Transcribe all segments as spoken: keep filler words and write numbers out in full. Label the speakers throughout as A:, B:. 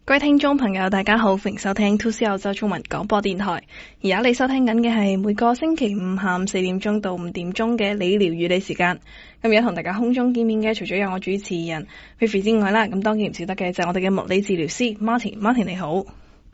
A: 各位聽眾朋友，大家好，歡迎收聽 two C 澳洲中文廣播電台。而家你收聽緊嘅係每個星期五下午四點鐘到五點鐘嘅理療與你時間。咁而家同大家空中見面嘅，除咗有我主持人 Vivi 之外啦，咁當然唔少得嘅就係我哋嘅物理治療師 Martin。Martin 你好。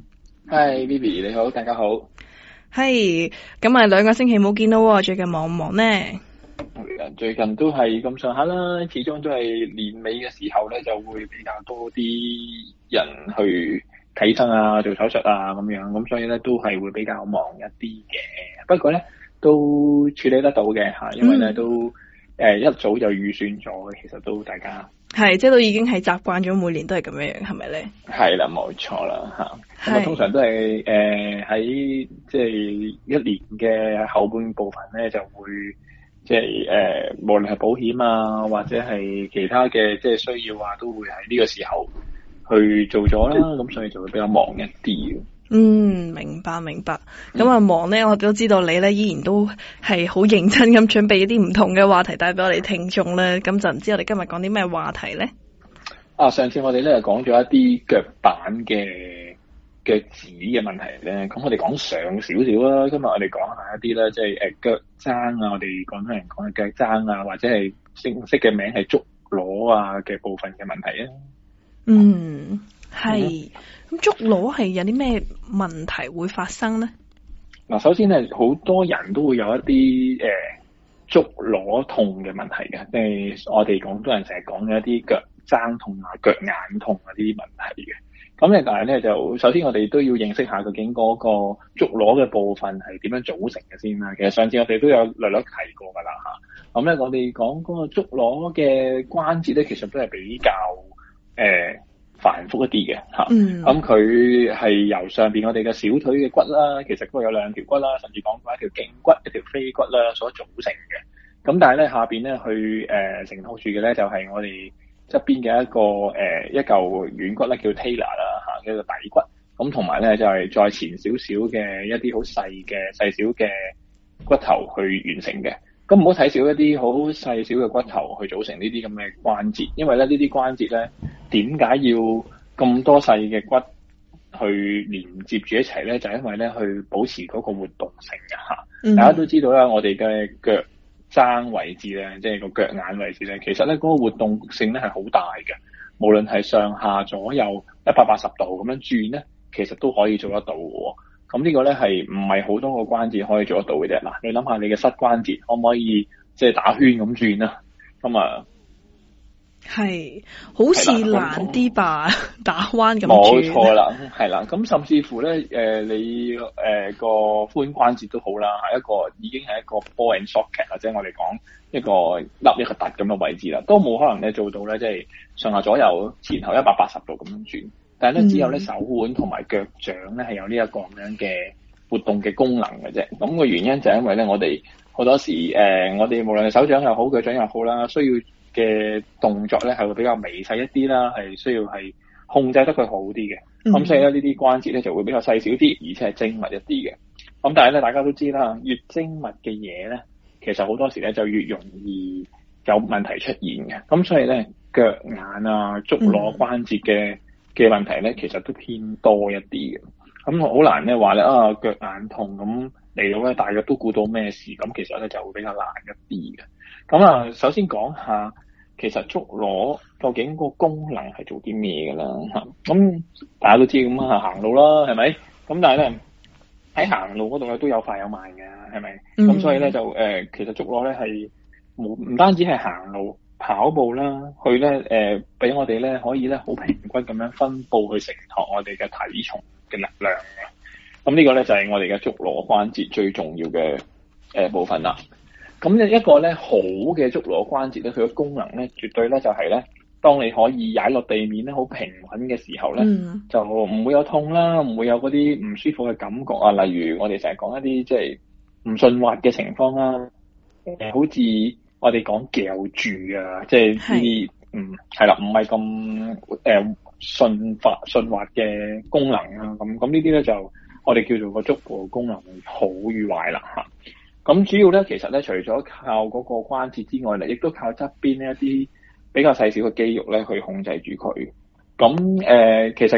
B: Hi Vivi 你好，大家好。
A: 係，咁啊兩個星期冇見到，最近忙唔忙呢？
B: 最近都係咁上下啦，始終都係年尾嘅時候咧，就會比較多啲人去睇醫生啊、做手術啊咁樣，咁所以咧都係會比較忙一啲嘅。不過咧都處理得到嘅吓，因為咧、嗯、都誒、呃、一早就預算咗嘅，其實都大家
A: 係即係都已經係習慣咗每年都係咁樣樣，係咪咧？係
B: 啦，冇錯啦吓。咁啊，通常都係誒喺即係一年嘅後半部分咧就會。即係誒、呃，無論係保險啊，或者係其他嘅即係需要啊，都會喺呢個時候去做咗啦。咁所以就會比較忙一啲。
A: 嗯，明白明白。咁啊、嗯、忙咧，我都知道你咧依然都係好認真咁準備一啲唔同嘅話題帶俾我哋聽眾咧。咁就唔知我哋今日講啲咩話題咧？啊，
B: 上次我哋咧講咗一啲腳板嘅。腳趾嘅問題咧，咁我哋講上少少啦。今日我哋講下一啲咧，即係誒腳踭啊，我哋廣東人講嘅腳踭啊，或者係正式嘅名係足踝啊嘅部分嘅問題啊。
A: 嗯，係。咁足踝係有啲咩問題會發生咧？
B: 嗱，首先咧，好多人都會有一啲誒、呃、足踝痛嘅問題嘅，即係我哋廣東人成日講嘅一啲腳踭痛啊、腳眼痛啊呢啲問題嘅。咁咧，但係咧就首先我哋都要認識下究竟嗰個足踝嘅部分係點樣組成嘅先啦。其實上次我哋都有略略提過㗎啦嚇。咁咧我哋講嗰個足踝嘅關節咧，其實都係比較誒、呃、繁複一啲嘅嚇。咁佢係由上邊我哋嘅小腿嘅骨啦，其實都有兩條骨啦，甚至講過一條頸骨、一條腓骨啦所組成嘅。咁但係咧下邊咧去誒承托住嘅咧就係、是、我哋側邊嘅一個誒、呃、一嚿軟骨咧叫 talar 啦嚇，叫做底骨。咁同埋咧就係、是、再前少少嘅一啲好細嘅細小嘅骨頭去完成嘅。咁唔好睇少一啲好細小嘅骨頭去組成呢啲咁嘅關節，因為咧呢啲關節咧點解要咁多細嘅骨去連接住一齊咧？就係、是、因為咧去保持嗰個活動性嘅嚇。嗯、大家都知道啦，我哋嘅腳踭位置咧，即係個腳眼位置咧，其實咧嗰個活動性咧係好大嘅，無論係上下左右一百八十度咁樣轉咧，其實都可以做得到嘅。咁呢個咧係唔係好多個關節可以做得到嘅啫？嗱，你諗下你嘅膝關節可唔可以即係打圈咁轉啊？咁啊，
A: 係好似難啲吧？打彎咁轉。
B: 冇錯啦，係啦。咁甚至乎咧，誒、呃、你誒、呃、個髖關節都好啦，係一個已經係一個 ball and socket 或者我哋講一個凹一個凸咁嘅位置啦，都冇可能咧做到咧，即係上下左右前後一百八十度咁樣轉。但係咧，只有咧手腕同埋腳掌咧係有呢一個咁樣嘅活動嘅功能嘅啫。咁個原因就係因為咧，我哋好多時誒、呃，我哋無論係手掌又好，腳掌又好啦，需要嘅動作咧係會比較微細一啲啦，係需要係控制得佢好啲嘅。咁、嗯、所以咧，呢啲關節咧就會比較細小啲，而且係精密一啲嘅。咁但係咧，大家都知啦，越精密嘅嘢咧，其實好多時咧就越容易有問題出現嘅。咁所以咧，腳眼啊、足踝關節嘅嘅問題咧，其實都偏多一啲嘅，咁好難咧話咧啊腳眼痛咁嚟到咧，大約都估到咩事，咁其實咧就會比較難一啲嘅。咁啊，首先講下其實足踝究竟個功能係做啲咩嘅啦嚇，咁大家都知咁啊行路啦，係咪？咁但係咧喺行路嗰度咧都有快有慢嘅，係咪？咁、嗯、所以咧就誒、呃，其實足踝咧係冇唔單止係行路。跑步啦，去咧誒，俾、呃、我哋咧可以咧好平均咁樣分佈去承托我哋嘅體重嘅力量嘅。咁呢個咧就係、是、我哋嘅足踝關節最重要嘅誒、呃、部分啦。咁咧一個咧好嘅足踝關節咧，佢嘅功能咧絕對咧就係、是、咧，當你可以踩落地面咧好平穩嘅時候咧，嗯、就唔會有痛啦，唔會有嗰啲唔舒服嘅感覺啊。例如我哋成日講一啲即係唔順滑嘅情況啦，誒、呃、好似。我哋講夾住啊，即係呢啲，嗯，係啦，唔係咁誒順滑順滑嘅功能啊，咁咁呢啲咧就我哋叫做個足踝功能好與壞啦嚇。咁主要咧，其實咧除咗靠嗰個關節之外咧，亦都靠側邊呢一啲比較細小嘅肌肉咧去控制住佢。咁誒、呃，其實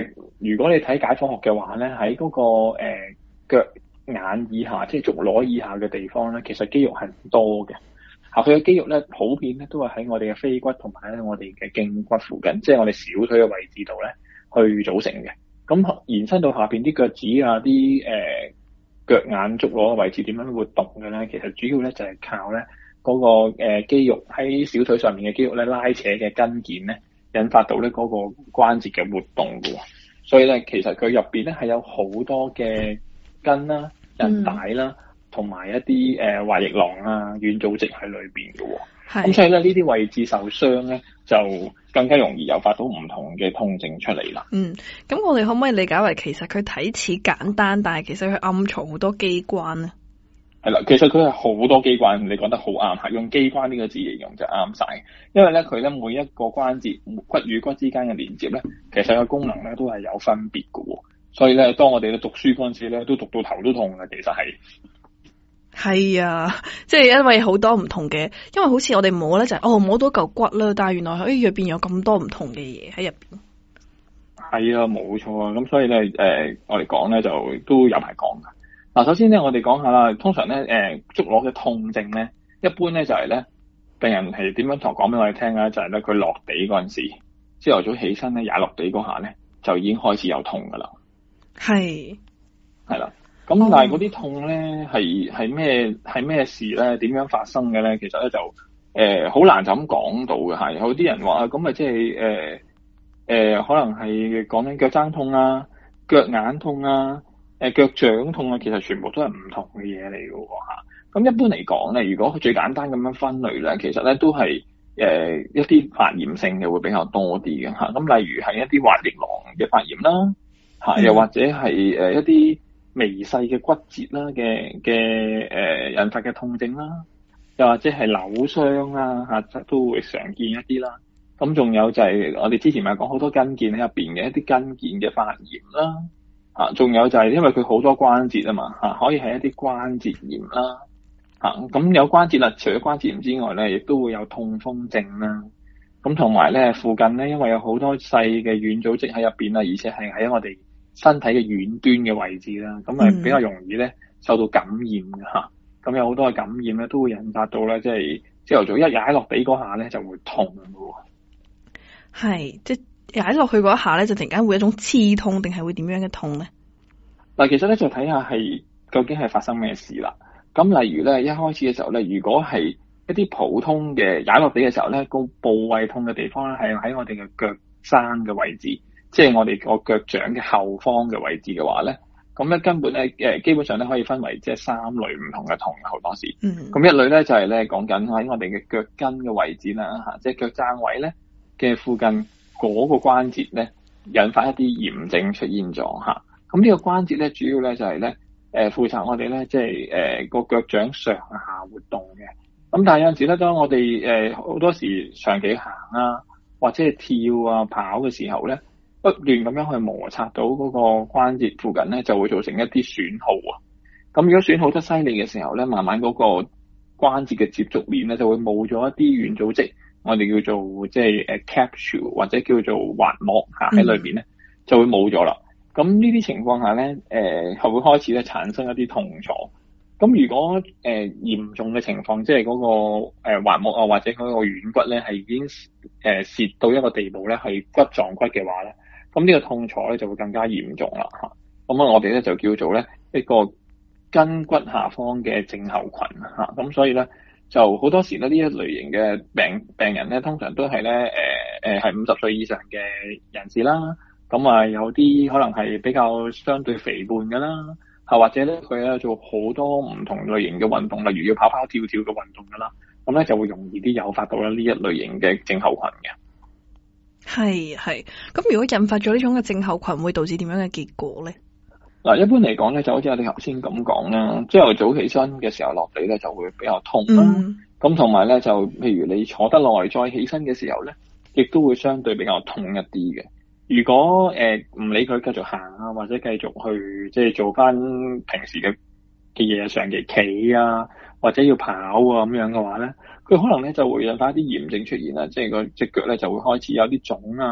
B: 如果你睇解剖學嘅話咧，喺嗰、那個誒、呃、腳眼以下，即係足踝以下嘅地方咧，其實肌肉係唔多嘅。嚇，佢嘅肌肉咧，普遍咧都係喺我哋嘅腓骨同埋咧我哋嘅脛骨附近，即係我哋小腿嘅位置度咧去組成嘅。咁延伸到下邊啲腳趾啊、啲誒、呃、腳眼足踝嘅位置點樣活動嘅咧？其實主要咧就係、是、靠咧嗰、那個、呃、肌肉喺小腿上面嘅肌肉咧拉扯嘅筋腱咧，引發到咧嗰個關節嘅活動嘅。所以咧，其實佢入邊咧係有好多嘅筋啦、韌帶啦。嗯同埋一啲誒滑液囊啊、軟組織喺裏邊嘅喎，咁所以咧呢啲位置受傷咧，就更加容易誘發到唔同嘅痛症出嚟啦。
A: 嗯，咁我哋可唔可以理解為其實佢睇似簡單，但係其實佢暗藏好多機關咧？
B: 係啦，其實佢係好多機關，你講得好啱，係用機關呢個字形容就啱晒。因為咧佢咧每一個關節骨與骨之間嘅連接咧，其實個功能咧都係有分別嘅喎。所以咧，當我哋咧讀書嗰陣時咧，都讀到頭都痛嘅，其實係。
A: 係啊，即係因為好多唔同嘅，因為好似我哋摸咧就係、是、哦摸到嚿骨啦，但係原來喺入邊有咁多唔同嘅嘢喺入邊。
B: 係啊，冇錯啊，咁所以咧誒、呃，我哋講咧就都有排講噶。嗱，首先咧我哋講下啦，通常咧誒足踝嘅痛症咧，一般咧就係、是、咧病人係點樣同講俾我哋聽咧，就係咧佢落地嗰陣時，朝頭早起身咧踩落地嗰下咧，就已經開始有痛噶啦。係，係啦。咁但係嗰啲痛咧係係咩係咩事咧？點樣發生嘅咧？其實咧就誒好、呃、難就咁講到嘅係，有啲人話啊，咁咪即係誒誒可能係講緊腳踭痛啊、腳眼痛啊、誒腳掌痛啊，其實全部都係唔同嘅嘢嚟嘅喎嚇。咁一般嚟講咧，如果佢最簡單咁樣分類咧，其實咧都係誒、呃、一啲發炎性嘅會比較多啲嘅嚇。咁例如係一啲滑液囊嘅發炎啦嚇，又或者係誒一啲微細嘅骨折啦嘅嘅誒引發嘅痛症啦，又或者係扭傷啦嚇，都會常見一啲啦。咁仲有就係我哋之前咪講好多筋腱喺入邊嘅一啲筋腱嘅發炎啦，嚇，仲有就係因為佢好多關節啊嘛嚇，可以係一啲關節炎啦嚇。咁有關節啦，除咗關節炎之外咧，亦都會有痛風症啦。咁同埋咧，附近咧，因為有好多細嘅軟組織喺入邊啦，而且係喺我哋身體嘅遠端嘅位置啦，咁咪比較容易咧受到感染嘅嚇。咁、嗯、有好多嘅感染咧，都會引發到咧，即係朝頭早一踩落地嗰下咧就會痛嘅喎。係，即係踩落去嗰一下咧，就突然間會有一種刺痛，定係會點樣嘅痛咧？嗱，其實咧就睇下係究竟係發生咩事啦。咁例如咧，一開始嘅時候咧，如果係一啲普通嘅踩落地嘅時候咧，個部位痛嘅地方咧係喺我哋嘅腳踭嘅位置。即係我哋個腳掌嘅後方嘅位置嘅話咧，咁咧根本咧誒基本上咧可以分為即係三類唔同嘅痛好多時。嗯。咁一類咧就係咧講緊喺我哋嘅腳跟嘅位置啦嚇，即係腳踭位咧嘅附近嗰個關節咧引發一啲炎症出現咗嚇。咁呢個關節咧主要咧就係咧誒負責我哋咧即係誒個腳掌上下活動嘅。咁但係有陣時咧當我哋誒好多時長期行啊或者係跳啊跑嘅時候咧，不斷咁樣去摩擦到嗰個關節附近咧，就會造成一啲損耗啊。咁如果損耗得犀利嘅時候咧，慢慢嗰個關節嘅接觸面咧就會冇咗一啲軟組織，我哋叫做即係誒 capsule 或者叫做滑膜嚇喺裏邊咧，就會冇咗啦。咁呢啲情況下咧，誒、呃、係會開始咧產生一啲痛楚。咁如果誒、呃、嚴重嘅情況，即係嗰、那個誒、呃、滑膜啊或者嗰個軟骨咧係已經誒蝕、呃、到一個地步咧係骨撞骨嘅話咧，咁呢個痛楚咧就會更加嚴重啦嚇。咁啊，我哋咧就叫做咧一個筋骨下方嘅症候群嚇。咁所以咧就好多時咧呢一類型嘅病病人咧，通常都係咧誒誒係五十歲以上嘅人士啦。咁啊有啲可能係比較相對肥胖㗎啦。啊，或者咧，佢咧做好多唔同類型嘅運動，例如要跑跑跳跳嘅運動噶啦，咁咧就會容易啲誘發到咧呢一類型嘅症候群嘅。係係，咁如果引發咗呢種嘅症候群，會導致點樣嘅結果咧？嗱，一般嚟講咧，就好似我哋頭先咁講啦，朝頭早起身嘅時候落地咧就會比較痛啦。咁同埋咧，就譬如你坐得耐再起身嘅時候咧，亦都會相對比較痛一啲嘅。如果誒唔、呃、理佢繼續行啊，或者繼續去即係做翻平時嘅嘅嘢，長期企啊，或者要跑啊咁樣嘅話咧，佢可能咧就會引發一啲炎症出現啦，即係個隻腳咧就會開始有啲腫啊，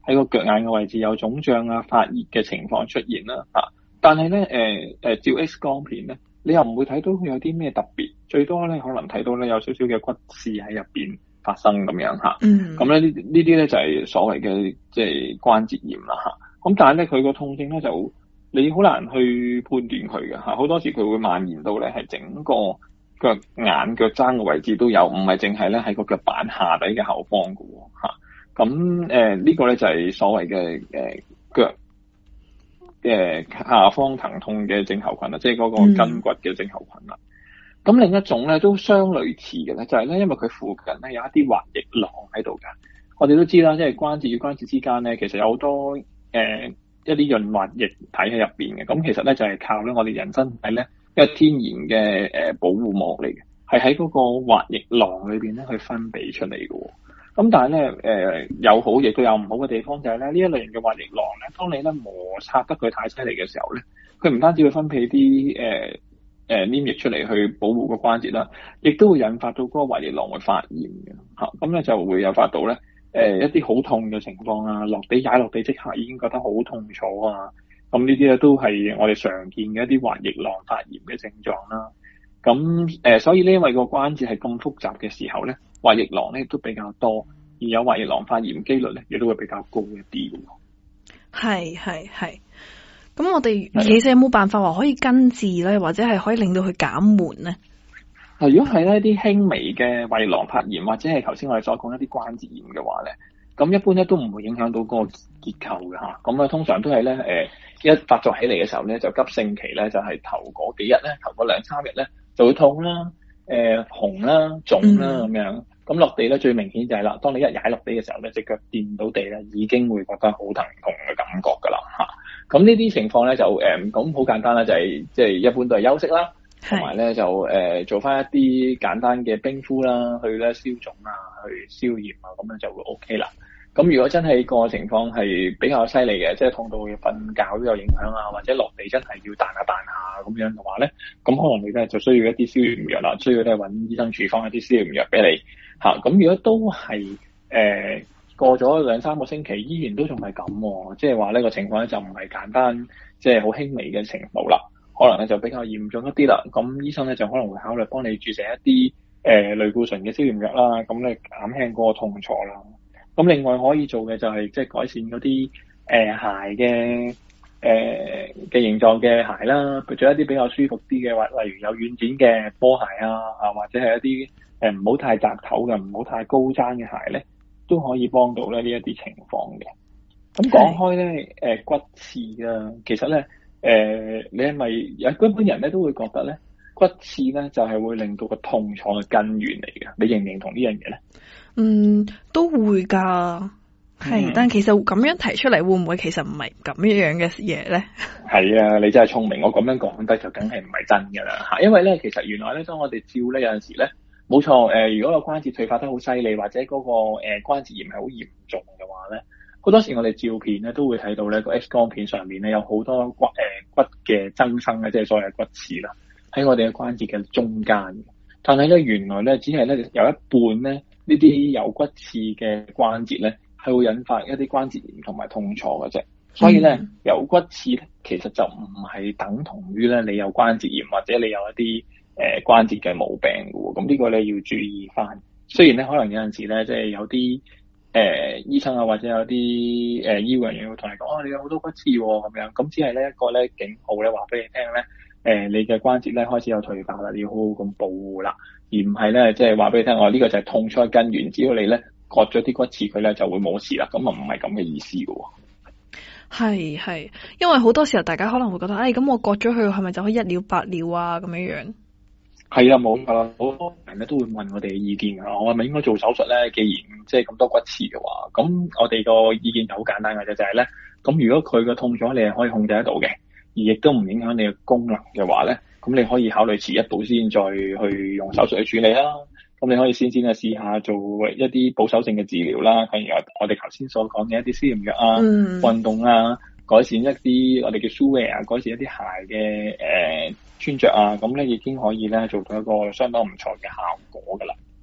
B: 喺個腳眼嘅位置有腫脹啊、發熱嘅情況出現啦嚇。但係咧誒誒照 X 光片咧，你又唔會睇到佢有啲咩特別，最多咧可能睇到咧有少少嘅骨刺喺入邊發生咁樣嚇。
A: 嗯。咁
B: 咧呢呢啲咧就係所謂嘅即係關節炎啦嚇。咁但係咧佢個痛症咧就你好難去判斷佢嘅嚇，好多時佢會蔓延到咧係整個腳眼腳踭嘅位置都有，唔係淨係咧喺個腳板下底嘅後方嘅喎嚇。咁誒呢個咧就係所謂嘅誒腳嘅下方疼痛嘅症候群啦，即係嗰個筋骨嘅症候群啦。咁、嗯、另一種咧都相類似嘅咧，就係、是、咧因為佢附近咧有一啲滑液囊喺度㗎。我哋都知啦，即係關節與關節之間咧，其實有好多誒、呃、一啲潤滑液體喺入邊嘅。咁其實咧就係、是、靠咧我哋人身體咧一個天然嘅誒、呃、保護膜嚟嘅，係喺嗰個滑液囊裏邊咧去分泌出嚟嘅。咁但係咧誒有好亦都有唔好嘅地方，就係咧呢一類型嘅滑液囊咧，當你咧摩擦得佢太犀利嘅時候咧，佢唔單止會分泌啲誒誒黏液出嚟去保護個關節啦，亦都會引發到嗰個滑液囊會發炎嘅嚇。咁、啊、咧就會有發到咧誒、呃、一啲好痛嘅情況啊，落地踩落地即刻已經覺得好痛楚啊。咁呢啲咧都係我哋常見嘅一啲滑液囊發炎嘅症狀啦。咁誒、呃，所以呢，因為個關節係咁複雜嘅時候咧，滑液囊咧都比較多，而有滑液囊發炎機率咧亦都會比較高一啲嘅。
A: 係係係。咁我哋其實有冇辦法話可以根治咧，或者係可以令到佢減緩咧？
B: 啊，如果係咧啲輕微嘅滑液囊發炎，或者係頭先我哋所講一啲關節炎嘅話咧，咁一般咧都唔會影響到嗰個結構嘅嚇。咁啊，通常都係咧誒一發作起嚟嘅時候咧，就急性期咧就係、是、頭嗰幾日咧，頭嗰兩三日咧就會痛啦、誒、呃、紅啦、腫啦咁樣。咁落地咧最明顯就係啦，當你一踩落地嘅時候咧，隻腳掂到地咧，已經會覺得好疼痛嘅感覺㗎啦嚇。咁呢啲情況咧就誒咁好簡單啦，就係即係一般都係休息啦，同埋咧就誒、呃、做翻一啲簡單嘅冰敷啦，去咧消腫啊，去消炎啊，咁樣就會 O K 啦。咁如果真係個情況係比較犀利嘅，即係痛到瞓覺都有影響啊，或者落地真係要彈下彈下咁樣嘅話咧，咁可能你咧就需要一啲消炎藥啦，需要咧揾醫生處方一啲消炎藥俾你嚇。咁、啊、如果都係誒。呃過咗兩三個星期，依然都仲係咁，即係話呢個情況咧就唔係簡單，即係好輕微嘅程度啦，可能咧就比較嚴重一啲啦。咁醫生咧就可能會考慮幫你注射一啲誒類固醇嘅消炎藥啦，咁咧減輕嗰個痛楚啦。咁另外可以做嘅就係即係改善嗰啲誒鞋嘅誒嘅形狀嘅鞋啦，做一啲比較舒服啲嘅，或例如有軟墊嘅波鞋啊，啊或者係一啲誒唔好太窄頭嘅、唔好太高踭嘅鞋咧，都可以幫到咧呢一啲情況嘅。咁講開咧，誒、呃、骨刺啊，其實咧，誒、呃、你係咪有一般人咧都會覺得咧，骨刺咧就係、是、會令到個痛楚嘅根源嚟嘅？你認唔認同呢樣嘢咧？
A: 嗯，都會㗎，係、嗯，但其實咁樣提出嚟，會唔會其實唔係咁樣嘅嘢咧？係
B: 啊，你真係聰明，我咁樣講得就梗係唔係真㗎啦嚇，因為咧其實原來咧當我哋照咧有陣時咧。冇錯，誒、呃，如果個關節退化得好犀利，或者嗰、那個誒、呃、關節炎係好嚴重嘅話咧，好多時我哋照片咧都會睇到咧個 X 光片上面咧有好多骨誒、呃、骨嘅增生咧，即係所謂嘅骨刺啦，喺我哋嘅關節嘅中間。但係咧原來咧只係咧有一半咧呢啲有骨刺嘅關節咧係會引發一啲關節炎同埋痛楚嘅啫。所以咧、嗯、有骨刺咧其實就唔係等同於咧你有關節炎或者你有一啲。誒、呃、關節嘅毛病嘅喎，咁呢個咧要注意翻。雖然咧可能有陣時咧，即係有啲誒、呃、醫生啊，或者有啲誒、呃、醫護人員會同你講，哦，你有好多骨刺喎咁樣，咁只係呢一個咧警號咧，話俾你聽咧，誒、呃、你嘅關節咧開始有退化啦，你要好好咁保護啦，而唔係咧即係話俾你聽，我、哦、呢、這個就係痛出根源，只要你咧割咗啲骨刺佢咧就會冇事啦，咁啊唔係咁嘅意思嘅喎。
A: 係係，因為好多時候大家可能會覺得，誒、哎、咁我割咗佢係咪就可以一了百了啊咁樣樣？係
B: 啊，冇噶啦，好多人咧都會問我哋嘅意見啊，我係咪應該做手術咧？既然即係咁多骨刺嘅話，咁我哋個意見就好簡單嘅啫，就係咧，咁如果佢嘅痛楚你係可以控制得到嘅，而亦都唔影響你嘅功能嘅話咧，咁你可以考慮遲一步先再去用手術去處理啦。咁你可以先先啊試下做一啲保守性嘅治療啦，譬如我哋頭先所講嘅一啲消炎藥啊、嗯、運動啊。改善一啲我哋叫 shoe wear 啊，改善一啲鞋嘅誒、呃、穿着啊，咁咧已經可以咧做到一個相當唔錯嘅效果噶啦。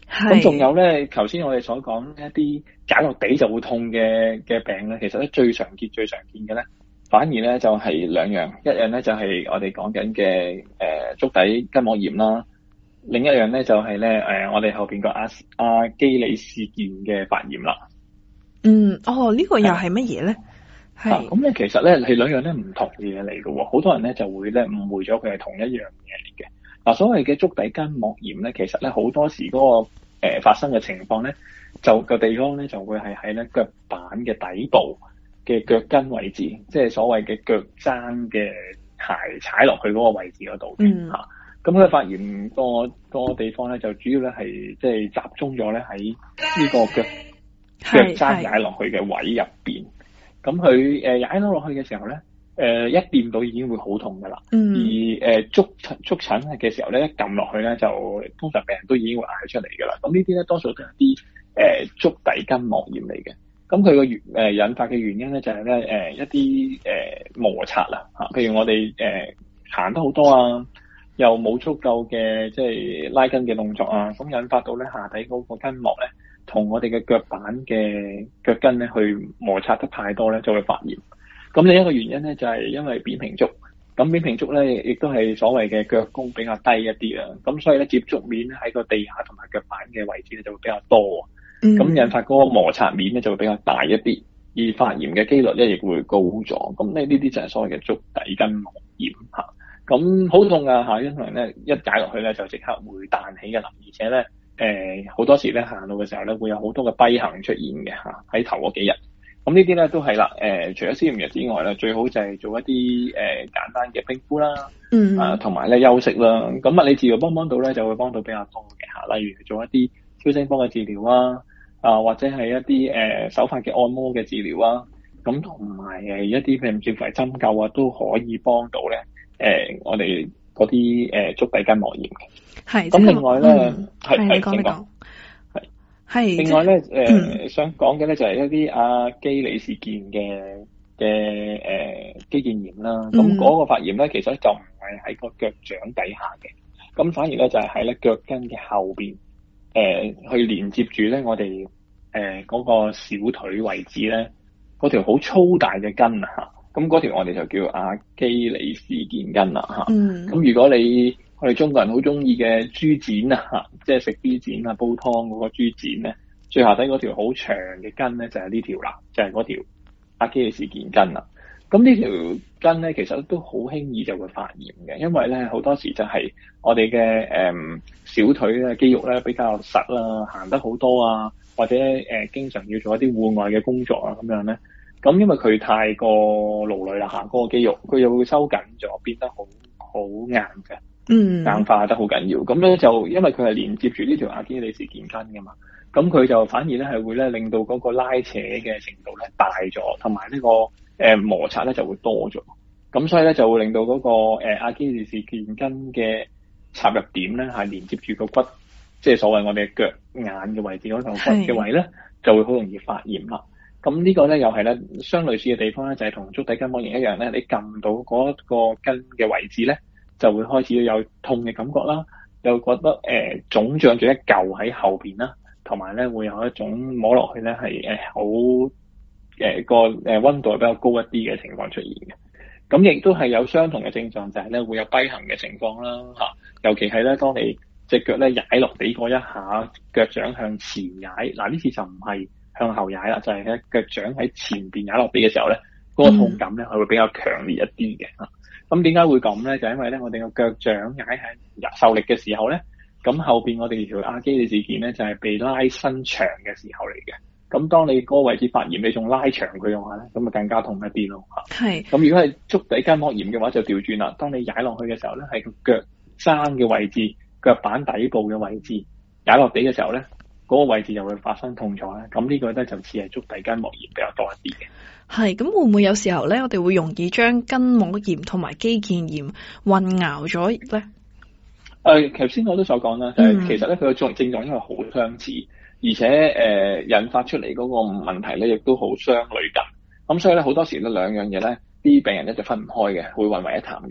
B: 咁仲有咧，頭先我哋所講一啲踩落地就會痛嘅嘅病咧，其實咧最常見最常見嘅咧，反而咧就係、是、兩樣，一樣咧就係、是、我哋講緊嘅誒足底筋膜炎啦，另一樣咧就係咧誒我哋後邊個阿阿基里氏腱嘅發炎啦。
A: 嗯，哦，呢、這個又係乜嘢咧？係
B: 咁咧，其實咧係兩樣咧唔同嘅嘢嚟嘅喎，好多人咧就會咧誤會咗佢係同一樣嘢嚟嘅。嗱，所謂嘅足底筋膜炎咧，其實咧好多時嗰、那個誒、呃、發生嘅情況咧，就個地方咧就會係喺咧腳板嘅底部嘅腳跟位置，即係所謂嘅腳踭嘅鞋踩落去嗰個位置嗰度嘅嚇。咁佢、嗯啊、發炎、那個、那個地方咧，就主要咧係即係集中咗咧喺呢個腳腳踭踩落去嘅位入邊。咁佢誒踩到落去嘅時候咧，誒、呃、一掂到已經會好痛噶啦。嗯、而誒觸觸診嘅時候咧，一撳落去咧就通常病人都已經會嗌出嚟噶啦。咁呢啲咧多數都係啲誒足底筋膜炎嚟嘅。咁佢個原誒引發嘅原因咧就係咧誒一啲誒、呃、摩擦啦嚇，譬如我哋誒行得好多啊，又冇足夠嘅即係拉筋嘅動作啊，咁引發到咧下底嗰個筋膜咧，同我哋嘅腳板嘅腳跟咧去摩擦得太多咧，就會發炎。咁另一個原因咧就係、是、因為扁平足，咁扁平足咧亦都係所謂嘅腳弓比較低一啲啦，咁所以咧接觸面咧喺個地下同埋腳板嘅位置咧就會比較多，咁、嗯、引發嗰個摩擦面咧就會比較大一啲，而發炎嘅機率咧亦會高咗。咁咧呢啲就係所謂嘅足底筋膜炎嚇。咁好痛㗎嚇，因為咧一踩落去咧就即刻會彈起㗎啦，而且咧。誒好、呃、多時咧行路嘅時候咧，會有好多嘅跛行出現嘅嚇，喺頭嗰幾日。咁呢啲咧都係啦。誒、呃，除咗消炎藥之外咧，最好就係做一啲誒、呃、簡單嘅冰敷啦，嗯，啊同埋咧休息啦。咁物理治療幫唔幫到咧，就會幫到比較多嘅嚇。例如做一啲超聲波嘅治療啊，啊或者係一啲誒、呃、手法嘅按摩嘅治療啊，咁同埋誒一啲譬如甚至乎係針灸啊，都可以幫到咧。誒、呃，我哋嗰啲誒足底筋膜炎嘅。係，咁另外咧，係係請講，係係另外咧，誒、呃嗯、想講嘅咧就係一啲阿基里氏腱嘅嘅誒肌腱炎啦。咁嗰、嗯、個發炎咧，其實就唔係喺個腳掌底下嘅，咁反而咧就係喺咧腳跟嘅後邊，誒、呃、去連接住咧我哋誒嗰個小腿位置咧，嗰條好粗大嘅筋啊嚇。咁嗰條我哋就叫阿基里氏腱筋啦嚇。咁、嗯、如果你我哋中國人好中意嘅豬展啊，嚇，即係食豬展啊，煲湯嗰個豬展咧，最下底嗰條好長嘅筋咧就係呢條啦，就係嗰條阿基里氏腱筋啦。咁呢條筋咧其實都好輕易就會發炎嘅，因為咧好多時就係我哋嘅誒小腿嘅肌肉咧比較實啦，行得好多啊，或者誒、呃、經常要做一啲戶外嘅工作啊咁樣咧，咁因為佢太過勞累啦嚇，嗰、那個肌肉佢又會收緊咗，變得好好硬嘅。嗯，硬化得好緊要，咁咧就因為佢係連接住呢條阿基里氏腱筋噶嘛，咁佢就反而咧係會咧令到嗰個拉扯嘅程度咧大咗，同埋呢個誒、呃、摩擦咧就會多咗，咁所以咧就會令到嗰、那個誒、呃、阿基里氏腱筋嘅插入點咧係連接住個骨，即係所謂我哋腳眼嘅位置嗰嚿骨嘅位咧，是就會好容易發炎啦。咁呢個咧又係咧相類似嘅地方咧，就係同足底筋膜炎一樣咧，你撳到嗰個筋嘅位置咧，就會開始有痛嘅感覺啦，又覺得誒、呃、腫脹住一嚿喺後邊啦，同埋咧會有一種摸落去咧係誒好誒個誒溫度係比較高一啲嘅情況出現嘅。咁亦都係有相同嘅症狀，就係、是、咧會有跛行嘅情況啦嚇。尤其係咧當你隻腳咧踩落地嗰一下，腳掌向前踩，嗱呢次就唔係向後踩啦，就係、是、咧腳掌喺前邊踩落地嘅時候咧，嗰、那個痛感咧係會比較強烈一啲嘅嚇。咁點解會咁咧？就因為咧，我哋個腳掌踩喺受力嘅時候咧，咁後邊我哋條阿基里氏腱咧就係被拉伸長嘅時候嚟嘅。咁當你嗰個位置發炎，你仲拉長佢嘅話咧，咁啊更加痛一啲咯嚇。係。咁如果係足底筋膜炎嘅話，就調轉啦。當你踩落去嘅時候咧，係個腳踭嘅位置、腳板底部嘅位置踩落地嘅時候咧，嗰、那個位置就會發生痛楚咧。咁呢個咧就似係足底筋膜炎比較多一啲嘅。
A: 係，咁會唔會有時候咧，我哋會容易將筋膜炎同埋肌腱炎混淆咗咧？誒、
B: 呃，頭先我都所講啦，就係、是、其實咧佢嘅症症狀因為好相似，而且誒、呃、引發出嚟嗰個問題咧，亦都好相類近。咁所以咧好多時咧兩樣嘢咧，啲病人咧就分唔開嘅，會混為一談嘅。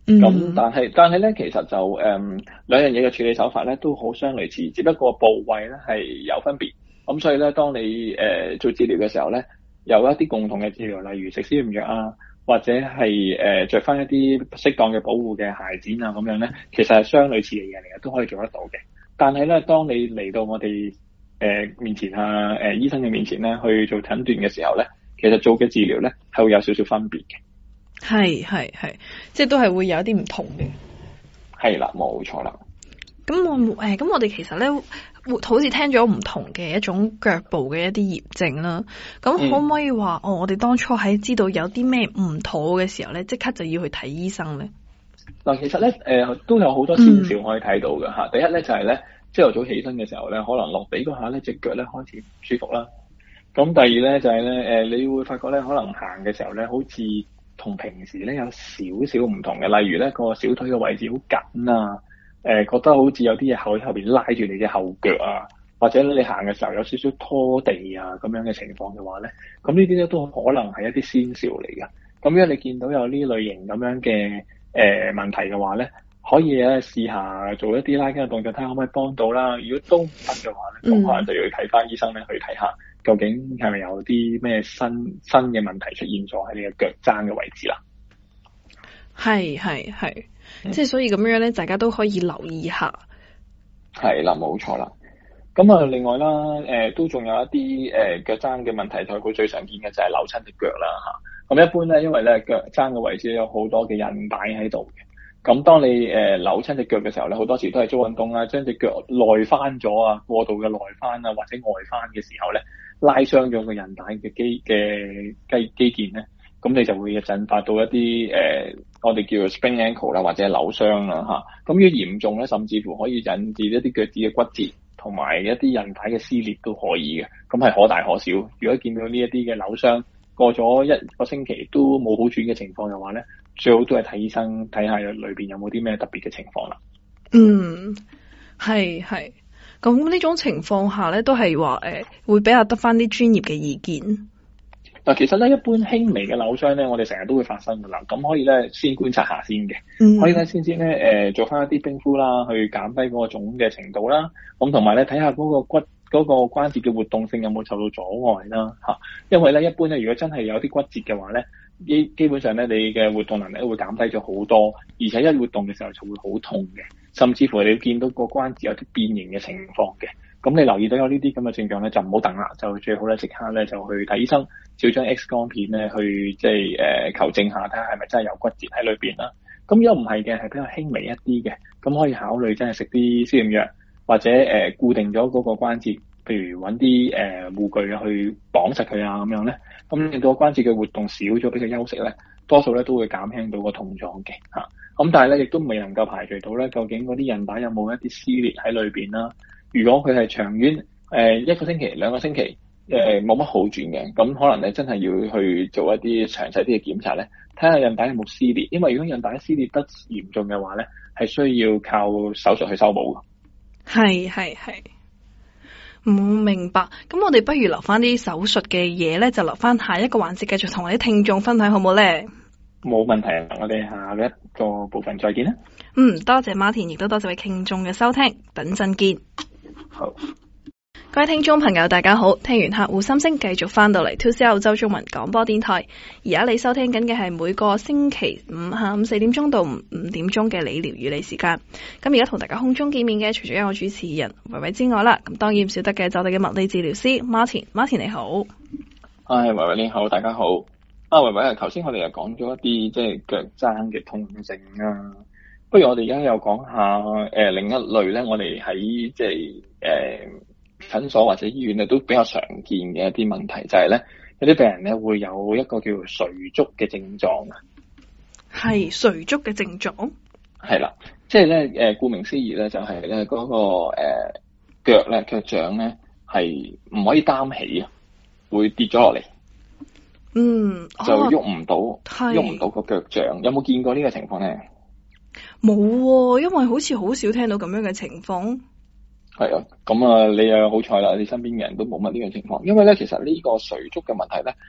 B: 咁、
A: 嗯、
B: 但係但係咧，其實就誒、嗯、兩樣嘢嘅處理手法咧都好相類似，只不過部位咧係有分別。咁所以咧，當你誒、呃、做治療嘅時候咧，有一啲共同嘅治療，例如食消炎藥啊，或者係誒著翻一啲適當嘅保護嘅鞋墊啊，咁樣咧，其實係相類似嘅嘢嚟嘅，都可以做得到嘅。但係咧，當你嚟到我哋誒、呃、面前啊，誒、呃、醫生嘅面前咧，去做診斷嘅時候咧，其實做嘅治療咧係會有少少分別嘅。
A: 係係係，即係都係會有一啲唔同嘅。
B: 係啦，冇錯啦。
A: 咁我誒，咁我哋其實咧，會好似聽咗唔同嘅一種腳部嘅一啲炎症啦。咁可唔可以話、嗯，哦，我哋當初喺知道有啲咩唔妥嘅時候咧，即刻就要去睇醫生咧？
B: 嗱，其實咧，誒、呃、都有好多先兆可以睇到嘅嚇、嗯。第一咧就係咧，朝頭早起身嘅時候咧，可能落地嗰下咧，隻腳咧開始唔舒服啦。咁第二咧就係、是、咧，誒、呃、你會發覺咧，可能行嘅時候咧，好似同平時咧有少少唔同嘅，例如咧個小腿嘅位置好緊啊，誒、呃、覺得好似有啲嘢後喺後邊拉住你嘅後腳啊，或者你行嘅時候有少少拖地啊咁樣嘅情況嘅話咧，咁呢啲咧都可能係一啲先兆嚟嘅。咁如果你見到有呢類型咁樣嘅誒、呃、問題嘅話咧，可以咧試下做一啲拉筋嘅動作，睇下可唔可以幫到啦。如果都唔得嘅話咧，咁可能就要睇翻醫生咧去睇下。究竟係咪有啲咩新新嘅問題出現咗喺你嘅腳踭嘅位置啦？
A: 係係係，即係所以咁樣咧，大家都可以留意下。
B: 係啦，冇錯啦。咁啊，另外啦，誒、呃、都仲有一啲誒、呃、腳踭嘅問題，就係佢最常見嘅就係扭親隻腳啦嚇。咁一般咧，因為咧腳踭嘅位置有好多嘅韌帶喺度嘅。咁當你誒、呃、扭親隻腳嘅時候咧，好多時都係做運動啊，將隻腳內翻咗啊，過度嘅內翻啊，或者外翻嘅時候咧，拉傷咗個韌帶嘅肌嘅肌肌腱咧，咁你就會引發到一啲誒、呃、我哋叫做 sprain ankle 啦，或者扭傷啦嚇。咁越嚴重咧，甚至乎可以引致一啲腳趾嘅骨折同埋一啲韌帶嘅撕裂都可以嘅。咁係可大可小。如果見到呢一啲嘅扭傷過咗一個星期都冇好轉嘅情況嘅話咧，最好都係睇醫生睇下裏邊有冇啲咩特別嘅情況啦。
A: 嗯，係係。咁呢種情況下咧，都係話誒會比較得翻啲專業嘅意見。
B: 嗱，其實咧一般輕微嘅扭傷咧，我哋成日都會發生噶啦。咁可以咧先觀察下先嘅、嗯，可以咧先先咧誒做翻一啲冰敷啦，去減低嗰個腫嘅程度啦。咁同埋咧睇下嗰個骨嗰、嗰個關節嘅活動性有冇受到阻礙啦嚇。因為咧一般咧如果真係有啲骨折嘅話咧，基基本上咧你嘅活動能力都會減低咗好多，而且一活動嘅時候就會好痛嘅，甚至乎你會見到個關節有啲變形嘅情況嘅。咁你留意到有呢啲咁嘅症狀咧，就唔好等啦，就最好咧即刻咧就去睇醫生，照張 X 光片咧去即係誒求證下，睇下係咪真係有骨折喺裏邊啦。咁如果唔係嘅，係比較輕微一啲嘅，咁可以考慮真係食啲消炎藥，或者誒、呃、固定咗嗰個關節，譬如揾啲誒護具去綁實佢啊咁樣咧，咁令到個關節嘅活動少咗，俾佢休息咧，多數咧都會減輕到個痛狀嘅嚇。咁但係咧亦都未能夠排除到咧，究竟嗰啲韌帶有冇一啲撕裂喺裏邊啦。如果佢係長遠誒、呃、一個星期兩個星期誒冇乜好轉嘅，咁可能咧真係要去做一啲詳細啲嘅檢查咧，睇下韌帶有冇撕裂。因為如果韌帶撕裂得嚴重嘅話咧，係需要靠手術去修補嘅。係
A: 係係，唔明白。咁我哋不如留翻啲手術嘅嘢咧，就留翻下一個環節繼續同我啲聽眾分享，好唔好咧？冇
B: 問題，我哋下一個部分再見啦。
A: 嗯，多謝Martin，亦都多謝位聽眾嘅收聽，等陣見。
B: 好，
A: 各位聽眾朋友大家好，聽完客戶心聲繼續翻到嚟 two C 澳洲中文廣播電台，而家你收聽緊嘅係每個星期五下午四點鐘到五點鐘嘅理療與你時間。咁而家同大家空中見面嘅除咗有我主持人維維之外啦，咁當然唔少得嘅就我哋嘅物理治療師 Martin，Martin 你好。
B: 唉，維維你好，大家好。啊，維維啊，頭先我哋又講咗一啲即係腳踭嘅痛症啊。不如我哋而家又講下誒、呃、另一類咧，我哋喺即係誒診所或者醫院咧都比較常見嘅一啲問題，就係、是、咧有啲病人咧會有一個叫做垂足嘅症狀啊。
A: 係垂足嘅症狀？係
B: 啦，即係咧誒，顧名思義咧，就係咧嗰個誒腳咧腳掌咧係唔可以擔起啊，會跌咗落嚟。
A: 嗯，
B: 就喐唔到，喐唔到個腳掌。有冇見過呢個情況咧？
A: 冇、啊，因為好似好少聽到咁樣嘅情況。
B: 係啊，咁啊，你又好彩啦，你身邊嘅人都冇乜呢個情況。因為咧，其實呢個垂足嘅問題咧，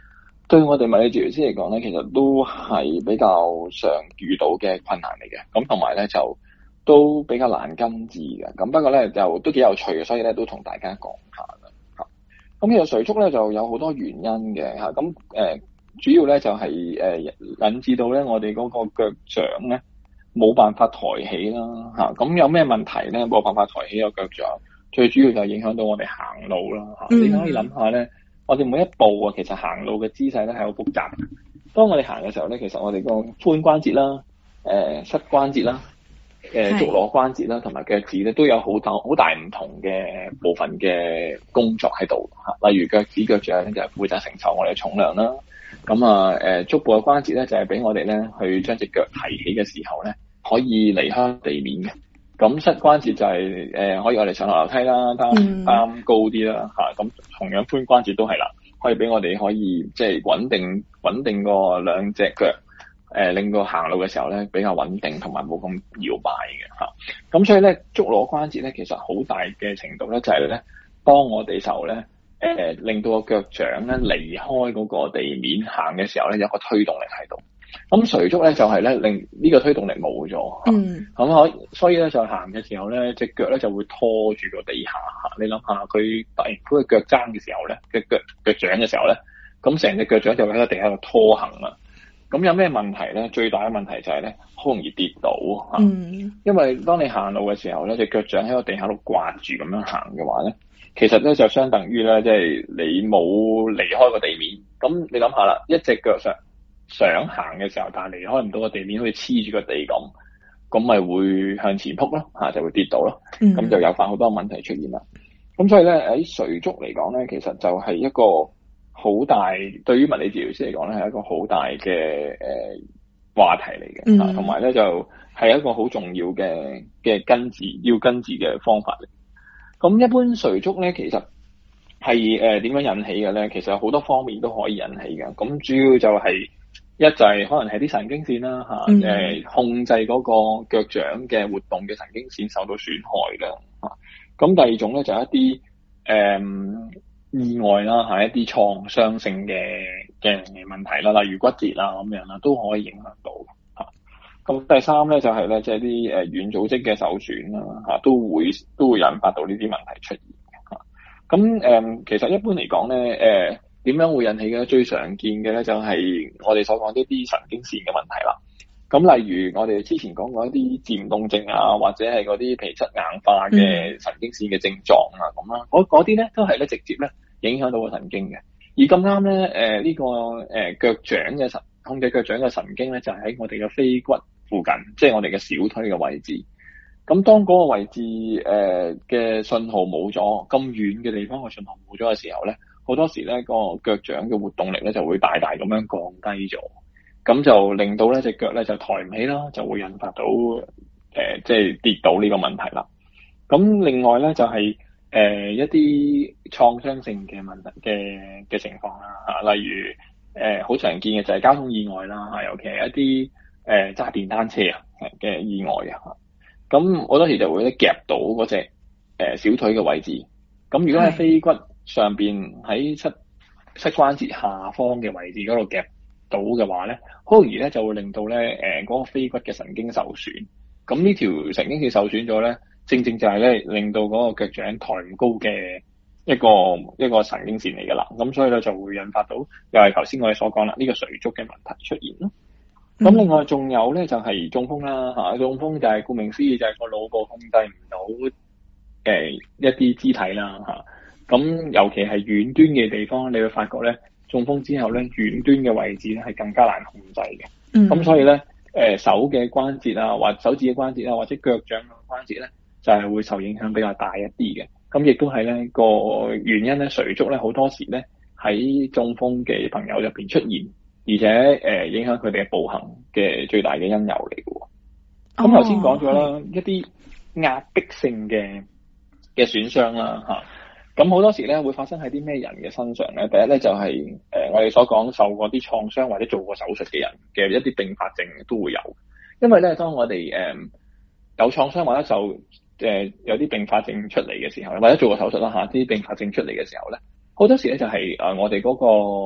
B: 對我哋物理治療師嚟講咧，其實都係比較常遇到嘅困難嚟嘅。咁同埋咧就都比較難根治嘅。咁不過咧就都幾有趣嘅，所以咧都同大家講下啦。嚇，咁其實垂足咧就有好多原因嘅嚇。咁誒、呃、主要咧就係、是、誒、呃、引致到咧我哋嗰個腳掌咧冇辦法抬起啦嚇。咁有咩問題咧？冇辦法抬起個腳掌，最主要就係影響到我哋行路啦嚇。嗯、你可以諗下咧。我哋每一步啊，其實行路嘅姿勢咧係好複雜。當我哋行嘅時候咧，其實我哋個髖關節啦、誒、呃、膝關節啦、誒足踝關節啦，同埋腳趾咧都有好大好大唔同嘅部分嘅工作喺度嚇。例如腳趾、腳掌咧就係負責承受我哋嘅重量啦。咁啊誒足部嘅關節咧就係俾我哋咧去將隻腳提起嘅時候咧可以離開地面嘅。咁膝關節就係、是、誒、呃、可以我哋上落樓梯啦，擔擔高啲啦嚇。咁、啊、同樣髖關節都係啦，可以俾我哋可以即係穩定穩定個兩隻腳，誒、呃、令到行路嘅時候咧比較穩定同埋冇咁搖擺嘅嚇。咁、啊、所以咧足踝關節咧其實好大嘅程度咧就係咧幫我哋手咧誒令到個腳掌咧離開嗰個地面行嘅時候咧有個推動力喺度。咁垂足咧就係咧令呢個推動力冇咗，嗯，咁可所以咧就行嘅時候咧隻腳咧就會拖住個地下嚇。你諗下佢突然嗰個腳踭嘅時候咧嘅腳腳掌嘅時候咧，咁成隻腳掌就會喺個地下度拖行啦。咁有咩問題咧？最大嘅問題就係咧好容易跌倒嚇，嗯，因為當你行路嘅時候咧隻腳掌喺個地下度掛住咁樣行嘅話咧，其實咧就相等於咧即係你冇離開個地面。咁你諗下啦，一隻腳上想行嘅時候，但係離開唔到個地面，好似黐住個地咁，咁咪會向前撲咯，嚇就會跌倒咯，咁、嗯、就有翻好多問題出現啦。咁所以咧喺垂足嚟講咧，其實就係一個好大對於物理治療師嚟講咧，係一個好大嘅誒、呃、話題嚟嘅，嚇同埋咧就係、是、一個好重要嘅嘅根治要根治嘅方法嚟。咁一般垂足咧，其實係誒點樣引起嘅咧？其實有好多方面都可以引起嘅。咁主要就係、是。一就係可能係啲神經線啦嚇，誒、嗯、控制嗰個腳掌嘅活動嘅神經線受到損害啦嚇。咁第二種咧就係一啲誒、嗯、意外啦嚇，一啲創傷性嘅嘅問題啦，例如骨折啊咁樣啦，都可以影響到嚇。咁第三咧就係咧即係啲誒軟組織嘅受損啦嚇，都會都會引發到呢啲問題出現嘅嚇。咁誒、嗯、其實一般嚟講咧誒。呃點樣會引起嘅？最常見嘅咧就係我哋所講呢啲神經線嘅問題啦。咁例如我哋之前講過一啲漸凍症啊，或者係嗰啲皮質硬化嘅神經線嘅症狀啊咁啦，嗰啲咧都係咧直接咧影響到個神經嘅。而咁啱咧，誒、呃、呢、這個誒、呃、腳掌嘅神控制腳掌嘅神經咧，就喺、是、我哋嘅腓骨附近，即、就、係、是、我哋嘅小腿嘅位置。咁當嗰個位置誒嘅信號冇咗，咁遠嘅地方嘅信號冇咗嘅時候咧。好多時咧，個腳掌嘅活動力咧就會大大咁樣降低咗，咁就令到咧隻腳咧就抬唔起啦，就會引發到誒即係跌倒呢個問題啦。咁另外咧就係、是、誒、呃、一啲創傷性嘅問題嘅嘅情況啦嚇，例如誒好、呃、常見嘅就係交通意外啦嚇，尤其係一啲誒揸電單車啊嘅意外啊嚇，咁好多時就會咧夾到嗰隻誒小腿嘅位置，咁如果係腓骨上邊喺膝膝關節下方嘅位置嗰度夾到嘅話咧，好容易咧就會令到咧誒嗰個腓骨嘅神經受損。咁呢條神經線受損咗咧，正正就係咧令到嗰個腳掌抬唔高嘅一個一個神經線嚟噶啦。咁所以咧就會引發到又係頭先我哋所講啦，呢個垂足嘅問題出現咯。咁、嗯、另外仲有咧就係、是、中風啦嚇，中風就係顧名思義就係個腦部控制唔到誒一啲肢體啦嚇。咁尤其係遠端嘅地方，你會發覺咧，中風之後咧，遠端嘅位置咧係更加難控制嘅。咁、嗯、所以咧，誒、呃、手嘅關節啊，或手指嘅關節啊，或者腳掌嘅關節咧，就係、是、會受影響比較大一啲嘅。咁亦都係咧個原因咧，垂足咧好多時咧喺中風嘅朋友入邊出現，而且誒、呃、影響佢哋嘅步行嘅最大嘅因由嚟嘅。咁頭先講咗啦，哦、一啲壓迫性嘅嘅損傷啦，嚇。咁好多時咧會發生喺啲咩人嘅身上咧？第一咧就係、是、誒、呃、我哋所講受過啲創傷或者做過手術嘅人嘅一啲併發症都會有，因為咧當我哋誒、呃、有創傷或者受誒、呃、有啲併發症出嚟嘅時候，或者做過手術啦嚇，啲併發症出嚟嘅時候咧，好多時咧就係、是、誒、呃、我哋嗰、那個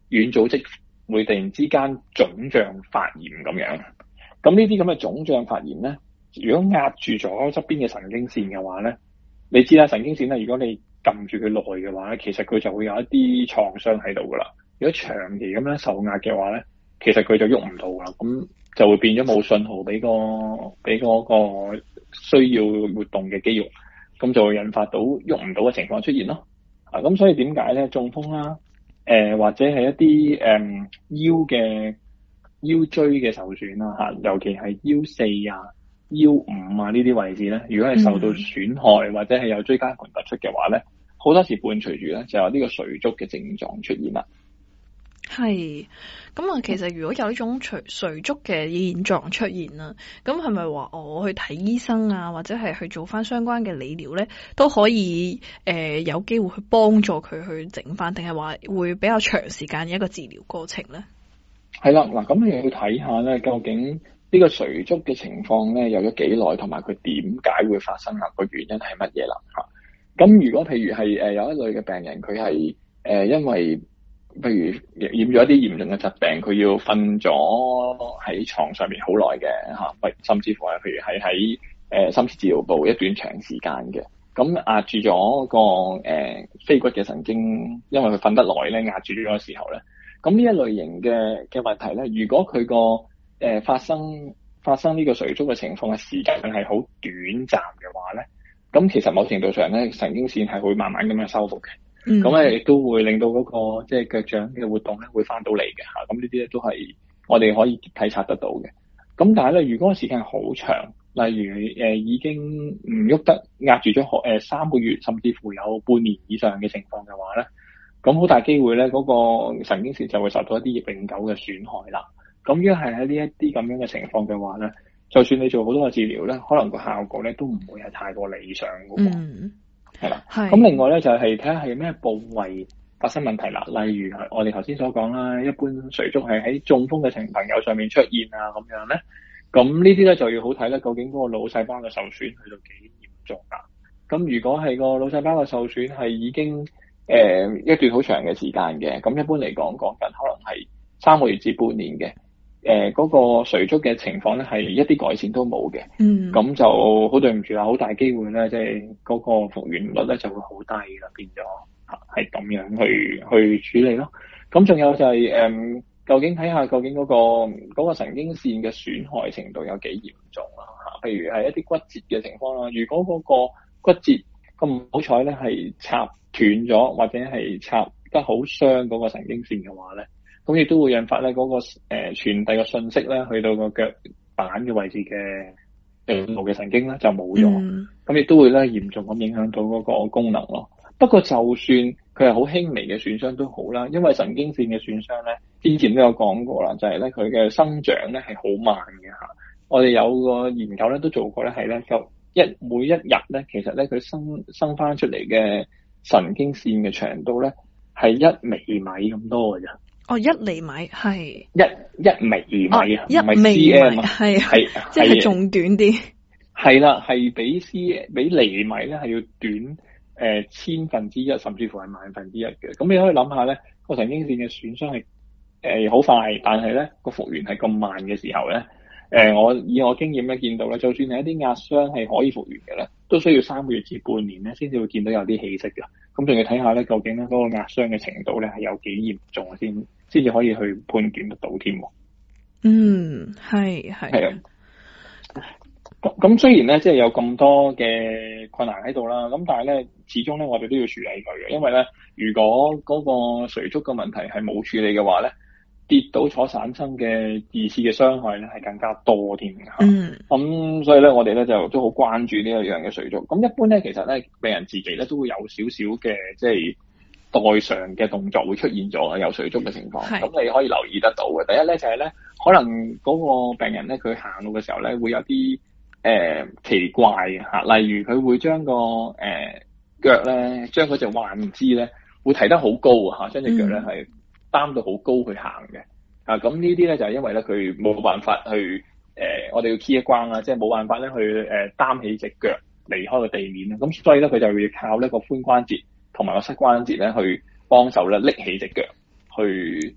B: 軟組織會突然之間腫脹發炎咁樣。咁呢啲咁嘅腫脹發炎咧，如果壓住咗側邊嘅神經線嘅話咧，你知啦，神經線咧，如果你撳住佢耐嘅話咧，其實佢就會有一啲創傷喺度噶啦。如果長期咁樣受壓嘅話咧，其實佢就喐唔到啦，咁就會變咗冇信號俾個俾嗰個需要活動嘅肌肉，咁就會引發到喐唔到嘅情況出現咯。啊，咁所以點解咧中風啦，誒、呃、或者係一啲誒、嗯、腰嘅腰椎嘅受損啦嚇，尤其係腰四啊、腰五啊呢啲位置咧，如果係受到損害或者係有椎間盤突出嘅話咧，好多時伴隨住咧就有呢個垂足嘅症狀出現啦。
A: 係，咁啊，其實如果有呢種垂垂足嘅現狀出現啦，咁係咪話我去睇醫生啊，或者係去做翻相關嘅理療咧，都可以誒、呃、有機會去幫助佢去整翻，定係話會比較長時間嘅一個治療過程咧？係
B: 啦，嗱，咁你要睇下咧，究竟呢個垂足嘅情況咧有咗幾耐，同埋佢點解會發生啊？個原因係乜嘢啦？嚇，咁如果譬如係誒有一類嘅病人，佢係誒因為譬如染咗一啲嚴重嘅疾病，佢要瞓咗喺床上面好耐嘅嚇，或甚至乎係譬如係喺誒深切治療部一段長時間嘅，咁壓住咗個誒腓骨嘅神經，因為佢瞓得耐咧，壓住咗嘅時候咧，咁呢一類型嘅嘅問題咧，如果佢個誒發生發生呢個垂足嘅情況嘅時間係好短暫嘅話咧，咁其實某程度上咧，神經線係會慢慢咁樣修復嘅。咁咧亦都會令到嗰、那個即係腳掌嘅活動咧會翻到嚟嘅嚇，咁呢啲咧都係我哋可以體察得到嘅。咁但係咧，如果時間好長，例如誒、呃、已經唔喐得，壓住咗誒、呃、三個月，甚至乎有半年以上嘅情況嘅話咧，咁好大機會咧嗰、那個神經線就會受到一啲永久嘅損害啦。咁如果係喺呢一啲咁樣嘅情況嘅話咧，就算你做好多嘅治療咧，可能個效果咧都唔會係太過理想嘅喎。嗯係啦，咁另外咧就係睇下係咩部位發生問題啦。例如係我哋頭先所講啦，一般垂足係喺中風嘅情朋友上面出現啊咁樣咧，咁呢啲咧就要好睇咧，究竟嗰個腦細胞嘅受損去到幾嚴重啦。咁如果係個腦細胞嘅受損係已經誒、呃、一段好長嘅時間嘅，咁一般嚟講講緊可能係三個月至半年嘅。誒、呃，嗰、那個垂足嘅情況咧，係一啲改善都冇嘅。嗯，咁就好對唔住啦，好大機會咧，即係嗰個復原率咧就會好低啦，變咗係咁樣去去處理咯。咁仲有就係、是、誒、嗯，究竟睇下究竟嗰、那個嗰、那個神經線嘅損害程度有幾嚴重啦吓？譬如係一啲骨折嘅情況啦，如果嗰個骨折咁唔好彩咧，係插斷咗或者係插得好傷嗰個神經線嘅話咧。咁亦都會引發咧嗰個誒傳遞嘅信息咧，去到個腳板嘅位置嘅誒腦嘅神經咧就冇咗，咁亦、嗯、都會咧嚴重咁影響到嗰個功能咯。不過就算佢係好輕微嘅損傷都好啦，因為神經線嘅損傷咧，之前都有講過啦，就係咧佢嘅生長咧係好慢嘅嚇。我哋有個研究咧都做過咧，係咧就一每一日咧，其實咧佢生生翻出嚟嘅神經線嘅長度咧係一微米咁多嘅啫。
A: 哦，一厘米係
B: 一一微米啊，
A: 一微米係係即係仲短啲。係啦，係比 C 比厘米咧係要短誒、呃、千分之一，甚至乎係萬分之一嘅。咁你可以諗下咧，個神經線嘅損傷係誒好快，但係咧個復原係咁慢嘅時候咧，誒、呃、我以我經驗咧見到咧，就算係一啲壓傷係可以復原嘅咧，都需要三個月至半年咧，先至會見到有啲起色嘅。咁仲要睇下咧，究竟咧嗰個壓傷嘅程度咧係有幾嚴重先，先至可以去判斷得到添。 嗯，係係。係啊。
B: 咁咁雖然咧，即係有咁多嘅困難喺度啦，咁但係咧，始終咧我哋都要處理佢嘅，因為咧，如果嗰個垂足嘅問題係冇處理嘅話咧，跌倒所產生嘅二次嘅傷害咧係更加多添嘅。嗯。咁所以咧，我哋咧就都好關注呢一樣嘅垂足。咁一般咧，其實咧，病人自己咧都會有少少嘅即係代償嘅動作會出現咗有垂足嘅情況。咁你可以留意得到嘅。第一咧就係咧，可能嗰個病人咧佢行路嘅時候咧會有啲誒、呃、奇怪嚇，例如佢會將個誒、呃、腳咧，將嗰隻患肢咧會提得好高啊嚇，將隻腳咧係擔到好高去行嘅。啊，咁呢啲咧就係、是、因為咧佢冇辦法去誒、呃，我哋要 key 一關啦，即係冇辦法咧去誒擔起隻腳離開個地面啦。咁所以咧佢就要靠呢個髖關節同埋個膝關節咧去幫手咧拎起隻腳去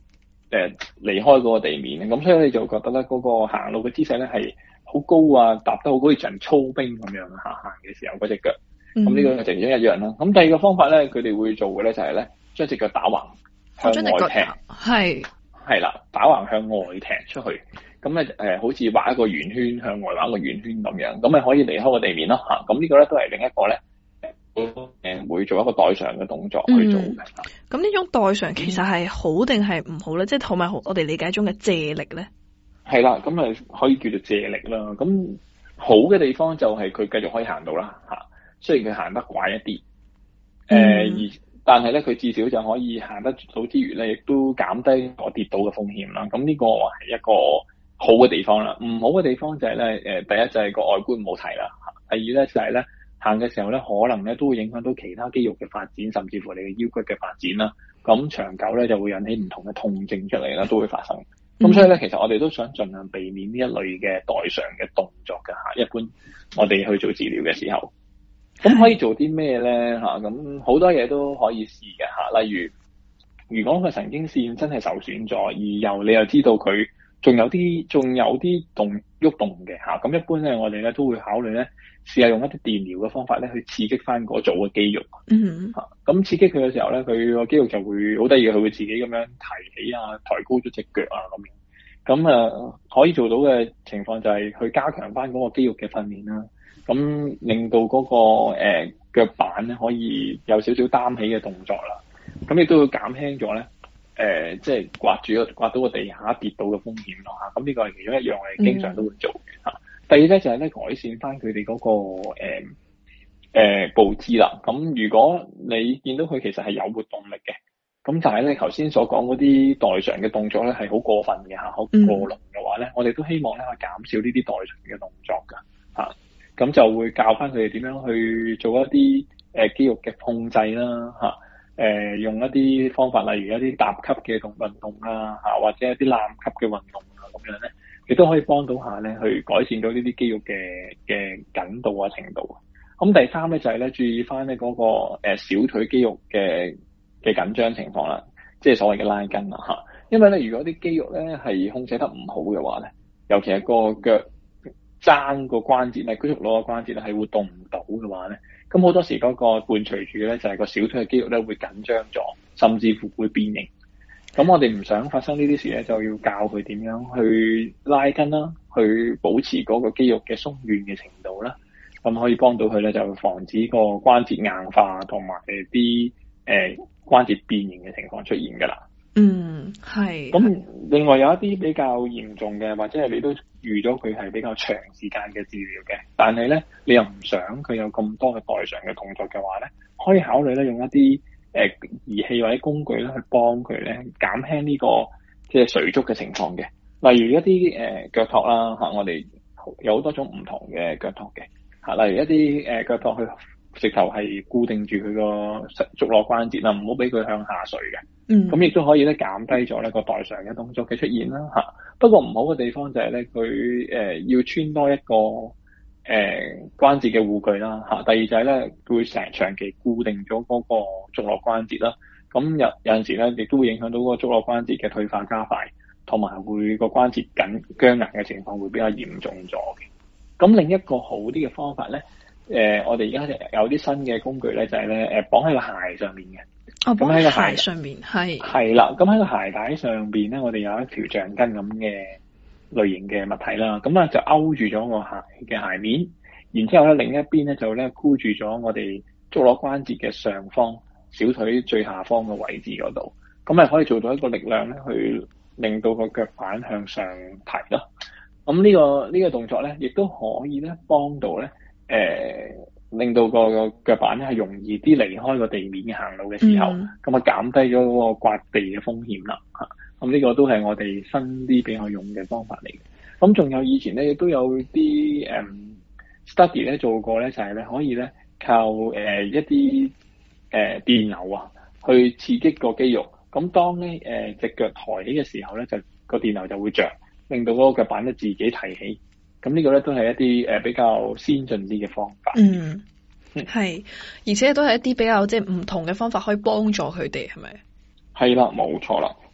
B: 誒離開嗰個地面，咁所以你就覺得咧嗰個行路嘅姿勢咧係好高啊，踏得好高，好似場操兵咁樣行行嘅時候嗰隻腳，咁呢個就其中一樣啦。咁第二個方法咧，佢哋會做嘅咧就係咧將隻腳打橫向外踢，
A: 係
B: 係啦，打橫向外踢出去，咁咧誒好似畫一個圓圈向外畫一個圓圈咁樣，咁咪可以離開個地面咯嚇。咁呢個咧都係另一個咧。誒，會做一個代償嘅動作去做嘅。
A: 咁呢、嗯、種代償其實係好定係唔好咧？即係同埋我哋理解中嘅借力咧？係
B: 啦，咁咪可以叫做借力啦。咁好嘅地方就係佢繼續可以行到啦，吓。雖然佢行得怪一啲，誒、嗯，而但係咧佢至少就可以行得到之餘咧，亦都減低我跌倒嘅風險啦。咁呢個係一個好嘅地方啦。唔好嘅地方就係咧，誒，第一就係個外觀唔好睇啦，第二咧就係咧。行嘅時候咧，可能咧都會影響到其他肌肉嘅發展，甚至乎你嘅腰骨嘅發展啦。咁長久咧就會引起唔同嘅痛症出嚟啦，都會發生。咁、嗯、所以咧，其實我哋都想盡量避免呢一類嘅代償嘅動作㗎嚇。一般我哋去做治療嘅時候，咁可以做啲咩咧嚇？咁好多嘢都可以試嘅嚇。例如，如果個神經線真係受損咗，而又你又知道佢仲有啲仲有啲動喐動嘅嚇，咁一般咧我哋咧都會考慮咧。試下用一啲電療嘅方法咧，去刺激翻嗰組嘅肌肉。
A: 嗯，
B: 嚇，咁刺激佢嘅時候咧，佢個肌肉就會好得意嘅，佢會自己咁樣提起啊，抬高咗隻腳啊咁樣。咁啊，可以做到嘅情況就係去加強翻嗰個肌肉嘅訓練啦。咁令到嗰、那個誒、呃、腳板咧可以有少少擔起嘅動作啦。咁亦都會減輕咗咧誒，即係刮住個刮到個地下跌倒嘅風險咯嚇。咁呢個係其中一樣我哋經常都會做嘅嚇。嗯第二咧就係咧改善翻佢哋嗰個誒誒步姿啦。咁如果你見到佢其實係有活動力嘅，咁但係咧頭先所講嗰啲代償嘅動作咧係好過分嘅嚇，好過濃嘅話咧，嗯、我哋都希望咧去減少呢啲代償嘅動作㗎嚇。咁、啊、就會教翻佢哋點樣去做一啲誒、呃、肌肉嘅控制啦嚇。誒、呃、用一啲方法，例如一啲踏級嘅動運動啦嚇，或者一啲攬級嘅運動啊咁樣咧。亦都可以幫到下咧，去改善到呢啲肌肉嘅嘅緊度啊程度。咁第三咧就係咧注意翻咧嗰個誒小腿肌肉嘅嘅緊張情況啦，即係所謂嘅拉筋啦嚇。因為咧如果啲肌肉咧係控制得唔好嘅話咧，尤其係個腳踭個關節咧，肌肉攞個關節咧係活動唔到嘅話咧，咁好多時嗰個伴隨住咧就係個小腿嘅肌肉咧會緊張咗，甚至乎會變形。咁我哋唔想發生呢啲事咧，就要教佢點樣去拉筋啦，去保持嗰個肌肉嘅鬆軟嘅程度啦。咁可以幫到佢咧，就防止個關節硬化同埋啲誒關節變形嘅情況出現㗎啦。
A: 嗯，係。咁
B: 另外有一啲比較嚴重嘅，或者係你都預咗佢係比較長時間嘅治療嘅，但係咧你又唔想佢有咁多嘅代償嘅動作嘅話咧，可以考慮咧用一啲誒儀器或者工具咧去幫佢咧減輕呢個即係垂足嘅情況嘅，例如一啲誒腳托啦嚇，我哋有好多種唔同嘅腳托嘅嚇，例如一啲誒腳托去直頭係固定住佢個足踝關節啦，唔好俾佢向下垂嘅。嗯，咁亦都可以咧減低咗呢個代償嘅動作嘅出現啦嚇。不過唔好嘅地方就係咧佢誒要穿多一個誒、呃、關節嘅護具啦嚇。第二就係咧會成長期固定咗嗰個足踝關節啦。咁有有陣時咧亦都會影響到嗰個足踝關節嘅退化加快，同埋會個關節緊僵硬嘅情況會比較嚴重咗嘅。咁另一個好啲嘅方法咧，誒、呃、我哋而家有啲新嘅工具咧，就係咧誒綁喺個鞋上面嘅。
A: 哦，綁喺個鞋上面係。係
B: 啦，咁喺個鞋帶上邊咧，我哋有一條橡筋咁嘅類型嘅物體啦，咁啊就勾住咗個鞋嘅鞋面，然之後咧另一邊咧就咧箍住咗我哋足踝關節嘅上方小腿最下方嘅位置嗰度，咁啊可以做到一個力量咧，去令到個腳板向上提咯。咁呢、呢個呢、呢個動作咧，亦都可以咧幫到咧，誒、呃、令到個腳板咧係容易啲離開個地面嘅行路嘅時候，咁啊減低咗嗰個刮地嘅風險啦嚇。咁呢個都係我哋新啲比較用嘅方法嚟嘅。咁仲有以前咧亦都有啲誒、um, study 咧做過咧，就係、是、咧可以咧靠誒、呃、一啲誒、呃、電流啊去刺激個肌肉。咁當咧誒隻腳抬起嘅時候咧，就個電流就會着，令到嗰個腳板咧自己提起。咁呢個咧都係一啲誒、呃、比較先進啲嘅方法。
A: 嗯，係，而且都係一啲比較即係唔同嘅方法，可以幫助佢哋，係咪？
B: 係啦，冇錯啦。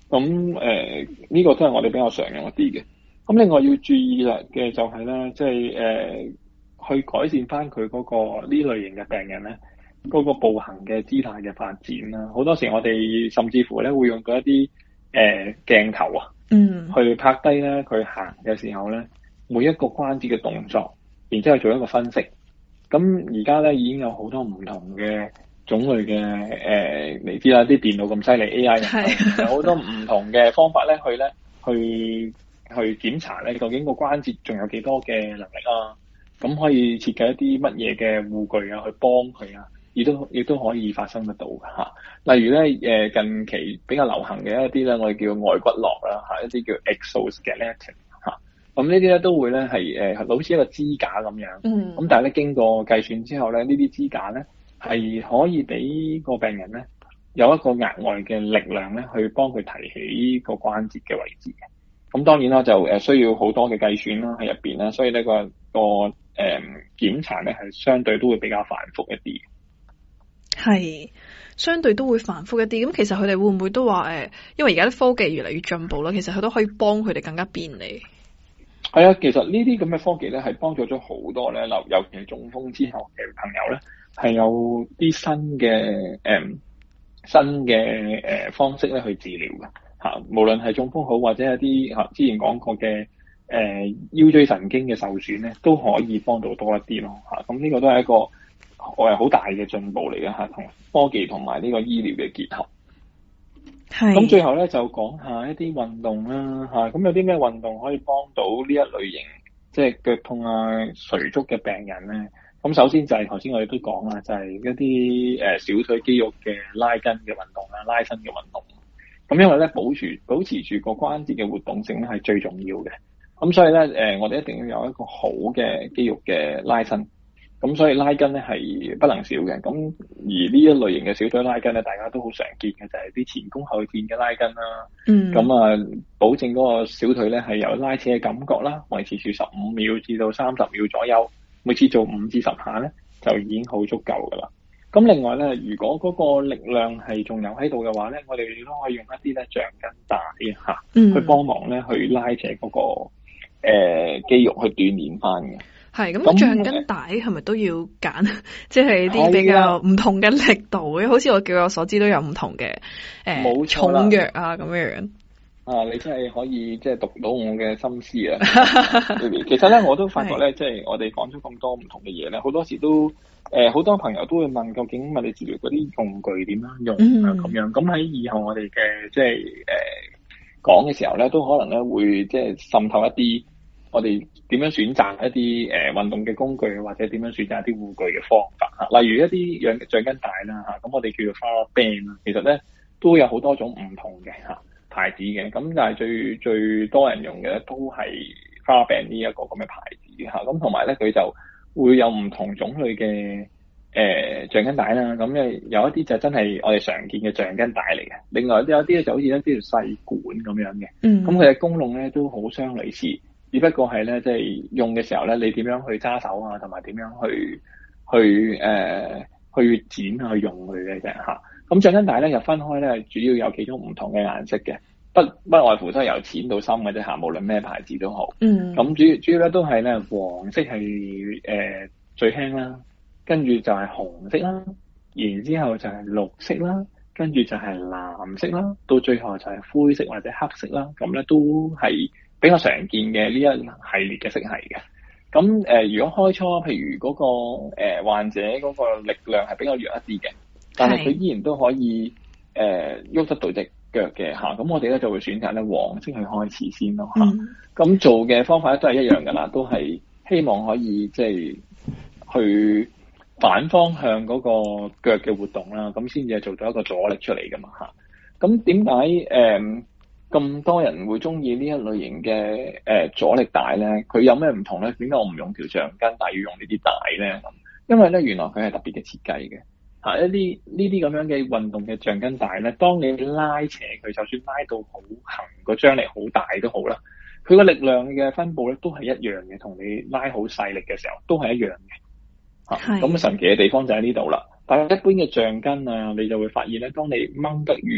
B: 咁誒呢個都係我哋比較常用一啲嘅。咁另外要注意啦嘅就係咧，即係誒去改善翻佢嗰個呢類型嘅病人咧，嗰、嗰個步行嘅姿態嘅發展啦。好多時我哋甚至乎咧會用到一啲誒、呃、鏡頭啊，
A: 嗯，
B: 去拍低咧佢行嘅時候咧，每一個關節嘅動作，然之後做一個分析。咁而家咧已經有好多唔同嘅種類嘅誒，你知啦，啲電腦咁犀利 ，A I 有好多唔同嘅方法咧，去咧去去檢查咧，究竟個關節仲有幾多嘅能力啊？咁可以設計一啲乜嘢嘅護具啊，去幫佢啊，亦都亦都可以發生得到㗎嚇。例如咧誒，近期比較流行嘅一啲咧，我哋叫外骨骼啦嚇，一啲叫 exoskeleton 嚇。咁呢啲咧都會咧係誒，好似一個支架咁樣。嗯。咁但係咧經過計算之後咧，呢啲支架咧係可以俾個病人咧有一個額外嘅力量咧，去幫佢提起個關節嘅位置嘅。咁當然啦，就誒需要好多嘅計算啦喺入邊啦，所以呢個個誒檢查咧係相對都會比較繁複一啲。
A: 係，相對都會繁複一啲。咁其實佢哋會唔會都話誒，因為而家啲科技越嚟越進步啦，其實佢都可以幫佢哋更加便利。
B: 係啊，其實呢啲咁嘅科技咧係幫助咗好多咧，尤尤其係中風之後嘅朋友咧，係有啲新嘅誒、嗯、新嘅誒、呃、方式咧去治療嘅嚇。無論係中風好，或者一啲嚇之前講過嘅誒、呃、腰椎神經嘅受損咧，都可以幫到多一啲咯嚇。咁、啊、呢個都係一個我係好大嘅進步嚟嘅嚇，同科技同埋呢個醫療嘅結合。係。咁最後咧就講下一啲運動啦嚇，咁有啲咩運動可以幫到呢一類型即係腳痛啊、垂足嘅病人咧？咁首先就係頭先我哋都講啦，就係、是、一啲誒、呃、小腿肌肉嘅拉筋嘅運動啦、拉伸嘅運動。咁因為咧保持保持住個關節嘅活動性咧係最重要嘅。咁所以咧誒、呃，我哋一定要有一個好嘅肌肉嘅拉伸。咁所以拉筋咧係不能少嘅，咁而呢一類型嘅小腿拉筋咧，大家都好常見嘅就係、是、啲前弓後墊嘅拉筋啦。嗯。咁啊，保證嗰個小腿咧係有拉扯嘅感覺啦，維持住十五秒至到三十秒左右，每次做五至十下咧就已經好足夠噶啦。咁另外咧，如果嗰個力量係仲有喺度嘅話咧，我哋都可以用一啲咧橡筋帶嚇，嗯、去幫忙咧去拉扯嗰、那個誒、呃、肌肉去鍛鍊翻嘅。
A: 係咁，橡筋帶係咪都要揀？即係啲比較唔同嘅力度嘅，的好似我據我所知都有唔同嘅誒重藥啊咁樣樣。
B: 啊，你真係可以即係讀到我嘅心思啊！其實咧，我都發覺咧，即係我哋講咗咁多唔同嘅嘢咧，好多時都誒好、呃、多朋友都會問，究竟物理治療嗰啲用具點樣用啊？咁、嗯、樣咁喺以後我哋嘅即係誒講嘅時候咧，都可能咧會即係滲透一啲。我哋點樣選擇一啲誒、呃、運動嘅工具，或者點樣選擇一啲護具嘅方法嚇？例如一啲橡橡筋帶啦嚇，咁我哋叫做 TheraBand 啦，其實咧都有好多種唔同嘅嚇牌子嘅，咁但係最最多人用嘅咧都係 TheraBand 呢一個咁嘅牌子嚇，咁同埋咧佢就會有唔同種類嘅誒橡筋帶啦，咁誒有一啲就真係我哋常見嘅橡筋帶嚟嘅，另外有啲咧就好似一啲細管咁樣嘅，咁佢嘅功能咧都好相類似。只不過係咧，即係用嘅時候咧，你點樣去揸手啊，同埋點樣去去誒、呃、去剪啊，去用佢嘅啫嚇。咁橡筋帶咧又分開咧，主要有幾種唔同嘅顏色嘅，不不外乎都係由淺到深嘅啫嚇。無論咩牌子都好。嗯。咁主要主要咧都係咧黃色係誒、呃、最輕啦，跟住就係紅色啦，然之後就係綠色啦，跟住就係藍色啦，到最後就係灰色或者黑色啦。咁咧都係比較常見嘅呢一系列嘅色系嘅，咁誒、呃、如果開初譬如嗰、那個誒、呃、患者嗰個力量係比較弱一啲嘅，但係佢依然都可以誒喐、呃、得到隻腳嘅嚇，咁我哋咧就會選擇咧黃色去開始先咯嚇，咁、嗯、做嘅方法咧都係一樣噶啦，都係希望可以即係去反方向嗰個腳嘅活動啦，咁先至係做到一個阻力出嚟噶嘛嚇，咁點解誒咁多人會中意呢一類型嘅誒、呃、阻力帶咧？佢有咩唔同咧？點解我唔用條橡筋帶，要用呢啲帶咧？因為咧，原來佢係特別嘅設計嘅嚇。一啲呢啲咁樣嘅運動嘅橡筋帶咧，當你拉扯佢，就算拉到好行，個張力好大都好啦，佢個力量嘅分佈咧都係一樣嘅，同你拉好細力嘅時候都係一樣嘅嚇。咁、啊、神奇嘅地方就喺呢度啦。但係一般嘅橡筋啊，你就會發現咧，當你掹得越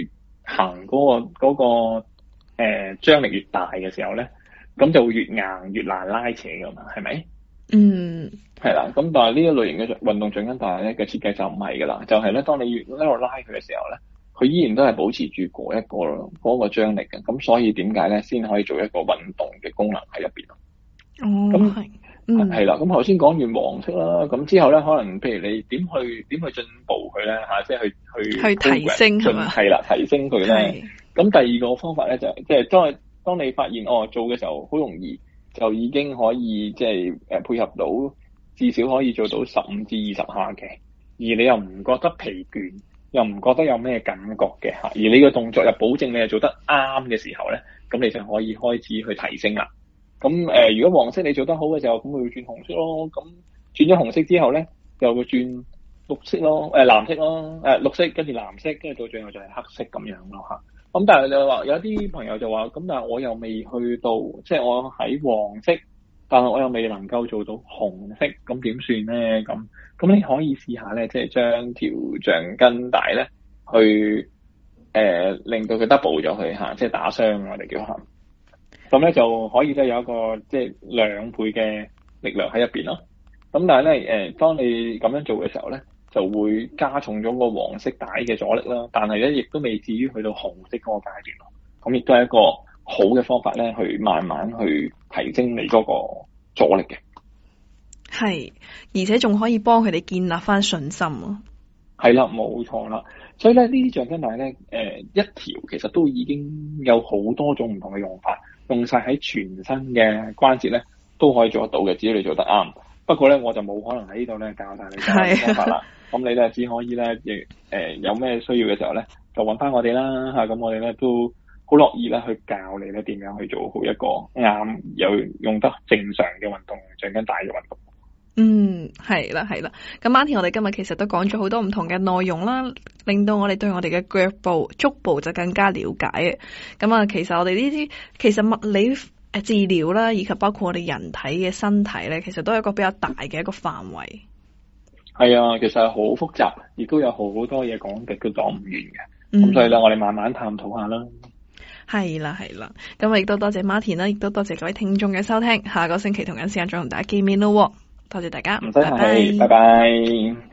B: 行嗰、個嗰、個誒、呃、張力越大嘅時候咧，咁就會越硬越難拉扯噶嘛，係咪？
A: 嗯，
B: 係啦。咁但係呢一類型嘅運動橡筋帶咧嘅設計就唔係噶啦，就係、是、咧當你越一路拉佢嘅時候咧，佢依然都係保持住嗰一個嗰、個張力嘅。咁所以點解咧先可以做一個運動嘅功能喺入邊咯？
A: 哦，
B: 咁
A: 係。嗯，
B: 係啦，咁頭先講完黃色啦，咁之後咧，可能譬如你點去點去進步佢咧吓，即係去去
A: 去提升係嘛？
B: 係啦，提升佢咧。咁第二個方法咧就係、即係當當你發現哦做嘅時候好容易，就已經可以即係誒配合到至少可以做到十五至二十下嘅，而你又唔覺得疲倦，又唔覺得有咩感覺嘅吓，而你個動作又保證你係做得啱嘅時候咧，咁你就可以開始去提升啦。咁誒、呃，如果黃色你做得好嘅時候，咁會轉紅色咯。咁轉咗紅色之後咧，就會轉綠色咯，誒、呃、藍色咯，誒、呃、綠色跟住藍色，跟住到最後就係黑色咁樣咯嚇。咁但係你話有啲朋友就話，咁但係我又未去到，即係我喺黃色，但係我又未能夠做到紅色，咁點算咧？咁咁你可以試下咧，即係將條橡筋帶咧，去誒、呃、令到佢 double 咗佢嚇，即係打雙我哋叫嚇。咁咧就可以咧有一個即係兩倍嘅力量喺入邊咯。咁但係咧誒，當你咁樣做嘅時候咧，就會加重咗個黃色帶嘅阻力啦。但係咧，亦都未至於去到紅色嗰個階段咯。咁亦都係一個好嘅方法咧，去慢慢去提升你嗰個阻力嘅。
A: 係，而且仲可以幫佢哋建立翻信心咯。
B: 係啦，冇錯啦。所以咧，呢啲橡筋帶咧，誒、呃、一條其實都已經有好多種唔同嘅用法。用晒喺全身嘅關節咧，都可以做得到嘅，只要你做得啱。不過咧，我就冇可能喺呢度咧教晒你嘅方法啦。咁你咧只可以咧，亦誒、呃、有咩需要嘅時候咧，就揾翻我哋啦嚇。咁、啊、我哋咧都好樂意咧去教你咧點樣去做好一個啱有用得正常嘅運動橡筋帶嘅運動。
A: 嗯，係啦，係啦。咁 Martin，我哋今日其實都講咗好多唔同嘅內容啦，令到我哋對我哋嘅腳部、足部就更加了解嘅。咁啊，其實我哋呢啲其實物理誒治療啦，以及包括我哋人體嘅身體咧，其實都係一個比較大嘅一個範圍。係
B: 啊，其實係好複雜，亦都有好多嘢講極都講唔完嘅。咁、嗯、所以咧，我哋慢慢探討下啦。
A: 係啦，係啦。咁我亦都多謝 Martin 啦，亦都多謝各位聽眾嘅收聽。下個星期同樣時間再同大家見面咯。多謝大家，
B: 唔使客氣，拜拜。